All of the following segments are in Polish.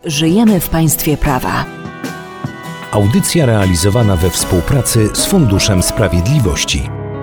Żyjemy w państwie prawa. Audycja realizowana we współpracy z Funduszem Sprawiedliwości.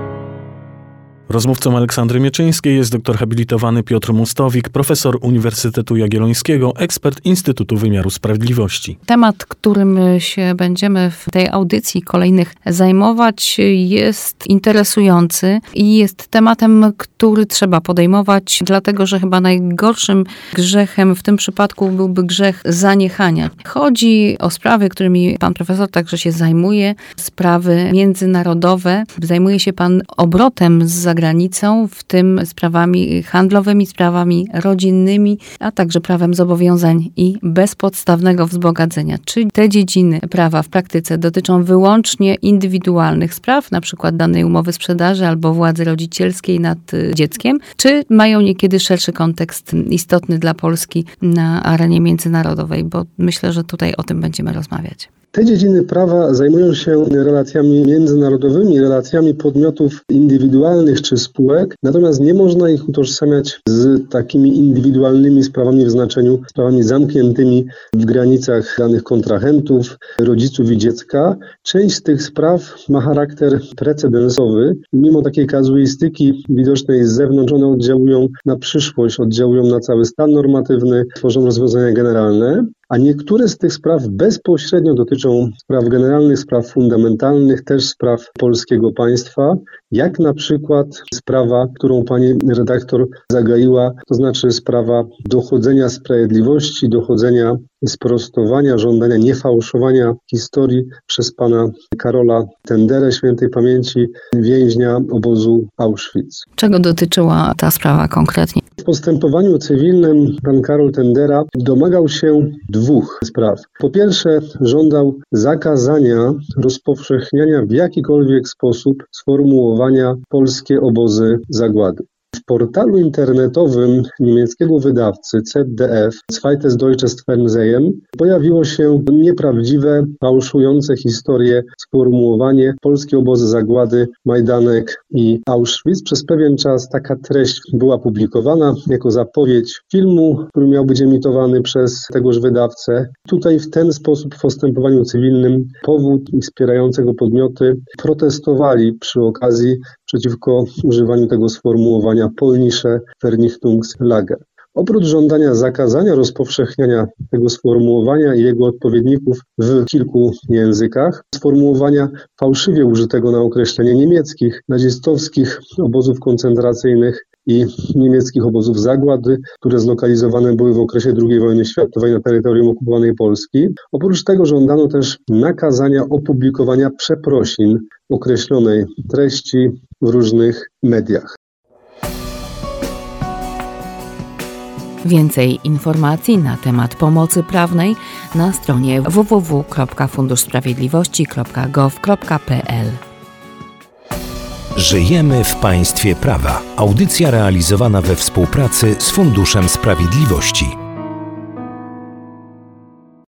Rozmówcą Aleksandry Mieczyńskiej jest doktor habilitowany Piotr Mustowik, profesor Uniwersytetu Jagiellońskiego, ekspert Instytutu Wymiaru Sprawiedliwości. Temat, którym się będziemy w tej audycji kolejnych zajmować, jest interesujący i jest tematem, który trzeba podejmować, dlatego że chyba najgorszym grzechem w tym przypadku byłby grzech zaniechania. Chodzi o sprawy, którymi pan profesor także się zajmuje, sprawy międzynarodowe. Zajmuje się pan obrotem z zagranicą, w tym sprawami handlowymi, sprawami rodzinnymi, a także prawem zobowiązań i bezpodstawnego wzbogacenia. Czy te dziedziny prawa w praktyce dotyczą wyłącznie indywidualnych spraw, na przykład danej umowy sprzedaży albo władzy rodzicielskiej nad dzieckiem, czy mają niekiedy szerszy kontekst istotny dla Polski na arenie międzynarodowej? Bo myślę, że tutaj o tym będziemy rozmawiać. Te dziedziny prawa zajmują się relacjami międzynarodowymi, relacjami podmiotów indywidualnych czy spółek, natomiast nie można ich utożsamiać z takimi indywidualnymi sprawami w znaczeniu sprawami zamkniętymi w granicach danych kontrahentów, rodziców i dziecka. Część z tych spraw ma charakter precedensowy. Mimo takiej kazuistyki widocznej z zewnątrz, one oddziałują na przyszłość, oddziałują na cały stan normatywny, tworzą rozwiązania generalne. A niektóre z tych spraw bezpośrednio dotyczą spraw generalnych, spraw fundamentalnych, też spraw polskiego państwa, jak na przykład sprawa, którą pani redaktor zagaiła, to znaczy sprawa dochodzenia sprawiedliwości, dochodzenia sprostowania, żądania niefałszowania historii przez pana Karola Tenderę, świętej pamięci, więźnia obozu Auschwitz. Czego dotyczyła ta sprawa konkretnie? W postępowaniu cywilnym pan Karol Tendera domagał się dwóch spraw. Po pierwsze, żądał zakazania rozpowszechniania w jakikolwiek sposób sformułowania polskie obozy zagłady. W portalu internetowym niemieckiego wydawcy ZDF, Zweites Deutsches Fernsehen, pojawiło się nieprawdziwe, fałszujące historie, sformułowanie polskie obozy zagłady, Majdanek i Auschwitz. Przez pewien czas taka treść była publikowana jako zapowiedź filmu, który miał być emitowany przez tegoż wydawcę. Tutaj w ten sposób w postępowaniu cywilnym powód i wspierającego podmioty protestowali przy okazji przeciwko używaniu tego sformułowania Polnische Vernichtungslager. Oprócz żądania zakazania rozpowszechniania tego sformułowania i jego odpowiedników w kilku językach, sformułowania fałszywie użytego na określenie niemieckich, nazistowskich obozów koncentracyjnych i niemieckich obozów zagłady, które zlokalizowane były w okresie II wojny światowej na terytorium okupowanej Polski. Oprócz tego żądano też nakazania opublikowania przeprosin określonej treści w różnych mediach. Więcej informacji na temat pomocy prawnej na stronie www.funduszsprawiedliwości.gov.pl. Żyjemy w państwie prawa. Audycja realizowana we współpracy z Funduszem Sprawiedliwości.